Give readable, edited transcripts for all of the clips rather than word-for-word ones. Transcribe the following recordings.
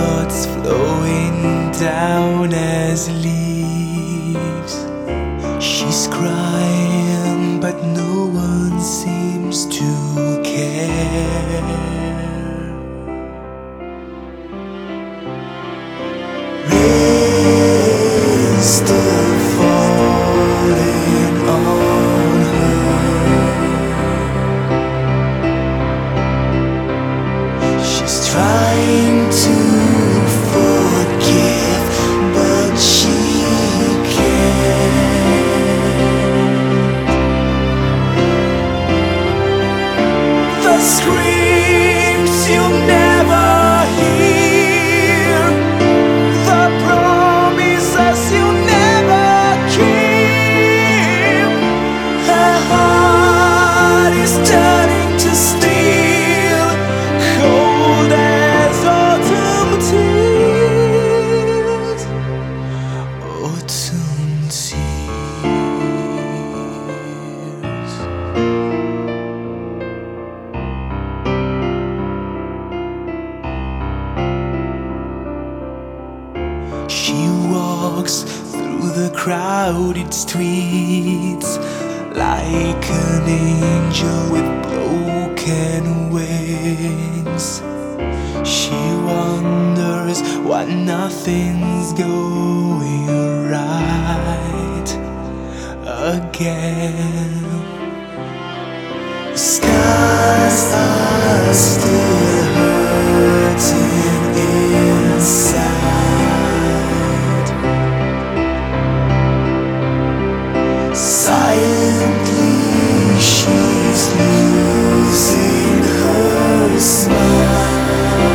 thoughts flowing down as leaves. She's crying, but no one seems to care. Rain still falling on her. She's trying to forgive, but she can't. The screams you'll never hear, the promises you'll never keep. Her heart is turning to steel, cold as autumn tears. Autumn tears. She walks through the crowded streets like an angel with broken wings. She wonders why nothing's going right again. The skies are still hurting inside. Silently she's losing her smile.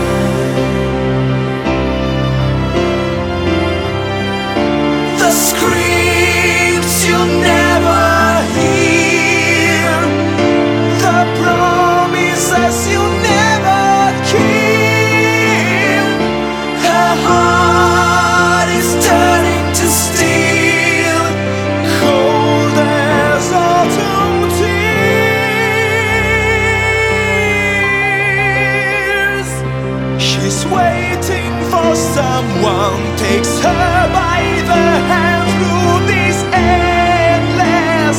The screams you'll never hear, the promises you'll never keep. Her heart is turning to steel, cold as autumn tears. She's waiting for someone takes her by the hand through this endless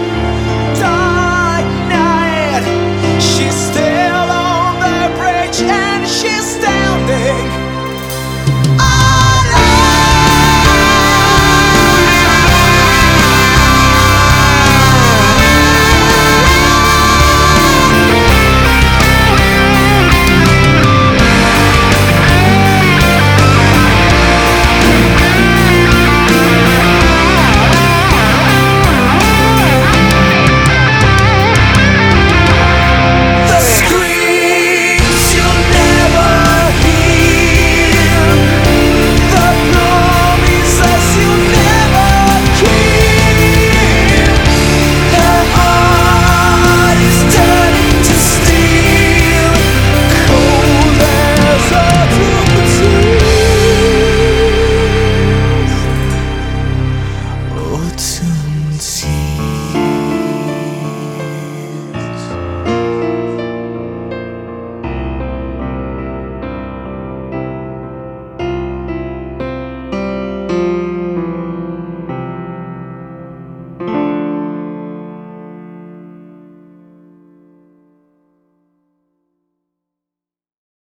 dark night. She's still on the bridge and she's standing autumn tears.